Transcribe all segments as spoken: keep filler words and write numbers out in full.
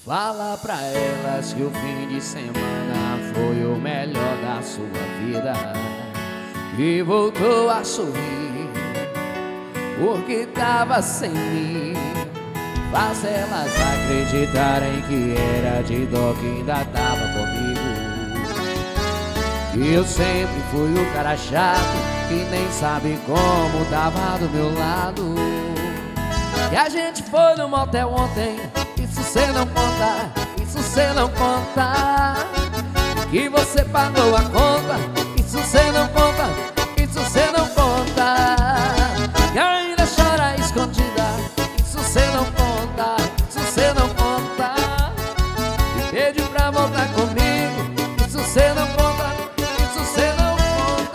Fala pra elas que o fim de semana foi o melhor da sua vida e voltou a sorrir porque tava sem mim. Faz elas acreditarem que era de dó que ainda tava comigo, que eu sempre fui o cara chato que nem sabe como tava do meu lado. Que a gente foi no motel ontem, isso cê não conta, isso cê não conta. Que você pagou a conta, isso cê não conta, isso cê não conta. E ainda chora escondida, isso cê não conta, isso cê não conta. E pede pra voltar comigo, isso cê não conta, isso cê não conta.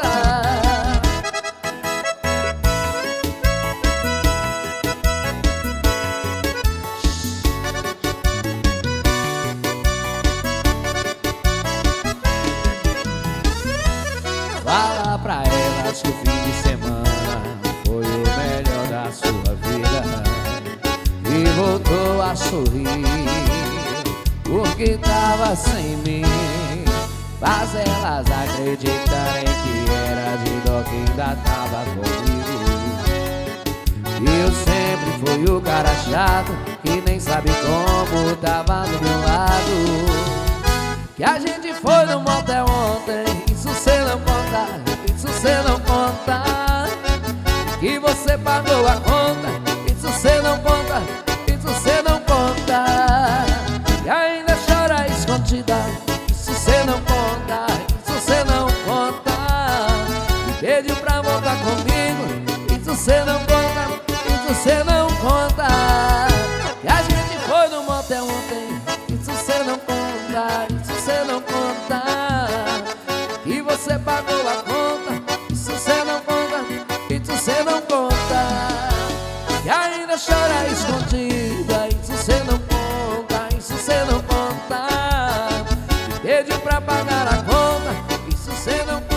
Fala pra elas que o fim de semana foi o melhor da sua vida e voltou a sorrir porque tava sem mim. Faz elas acreditarem que era de dó que ainda tava comigo, e eu sempre fui o cara chato que nem sabe como tava do meu lado. Que a gente foi no motel ontem, isso cê não conta, isso cê não conta. Que você pagou a conta, isso cê não conta, isso cê não conta. E ainda chora escondida, isso cê não conta, isso cê não conta. E pediu pra voltar comigo, isso cê não conta, isso cê não conta. Que a gente foi no motel ontem, isso cê não conta, isso cê não conta. Que você pagou a conta, isso cê não conta, isso cê não conta. E ainda chora escondida, isso cê não conta, isso cê não conta. E pediu pra pagar a conta, isso cê não conta.